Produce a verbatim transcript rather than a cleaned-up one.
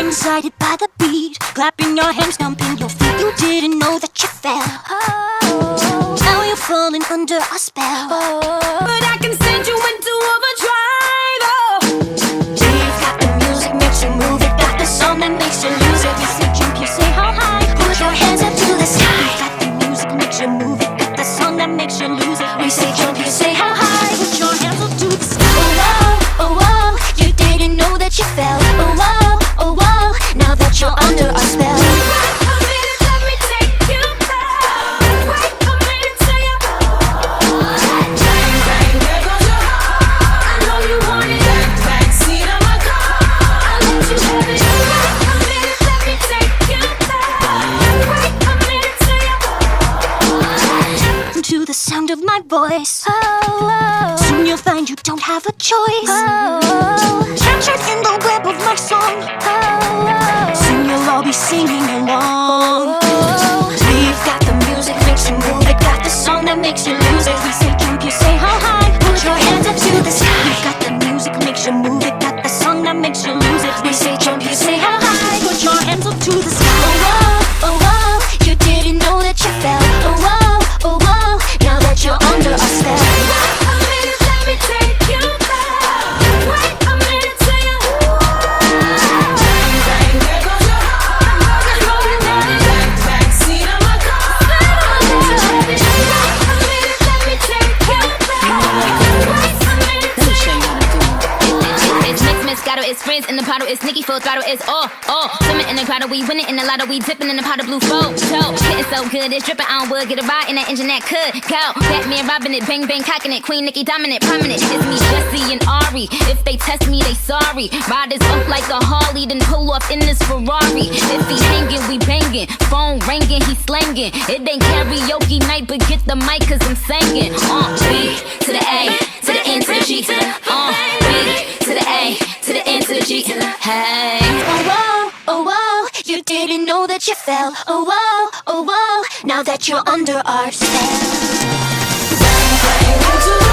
excited by the beat, clapping your hands, stomping your feet. You didn't know that you fell. Oh, now you're falling under a spell. Oh, but I can send you into overdrive. Oh, you've got the music, makes you move it. Got the song that makes you lose it. You say jump, you say how high. Put your hands up to the sky. Got the music, makes you move it. Got the song that makes you lose it. We say jump, you say how high. Put your hands up to the sky. Oh, whoa, oh, whoa, you didn't know that you fell. Oh, whoa, oh, whoa, now that you're under a spell. To the sound of my voice, oh, oh. Soon you'll find you don't have a choice. Oh, oh. Captured in the web of my song. Oh, oh. Soon you'll all be singing along. Oh, oh. We've got the music, makes you move it. Got the song that makes you lose it. We say jump, you say how high. Put your hands up to the sky. We've got the music, makes you move it. Got the song that makes you lose it. We say jump, you say how high. Put your hands up to the sky. Oh, oh, oh, oh. You didn't know that you fell. Oh, oh, oh, oh. Now that you're under a spell. Wait a minute, let me take you back. Wait a minute till you. Bang, bang, there goes your heart. I'm rolling down the back seat of my car. Wait a minute, let me take you back. Wait a minute till you. It's Mix Moscato, it's friends in the bottle, it's Nicki full throttle, it's all, all. Swimming in the grotto, we winning in the lotto, we dipping in the pot of blue photo. Getting so good, it's dripping on wood, get a ride in that engine that could go. Batman robbing it, bang bang cocking it, Queen Nicki dominant, prominent. It's me, Jesse and Ari. If they test me, they sorry. Riders up like a Harley, then pull off in this Ferrari. If he hanging, we banging. Phone ringing, he slanging. It ain't karaoke night, but get the mic, cause I'm singing. Uh, B to the A, to the N to the G, to the uh, B to the A, to the N to the G, to the hey. Oh, whoa, oh, whoa, you didn't know that you fell. Oh, whoa, oh, whoa, now that you're under our spell. Bang, bang,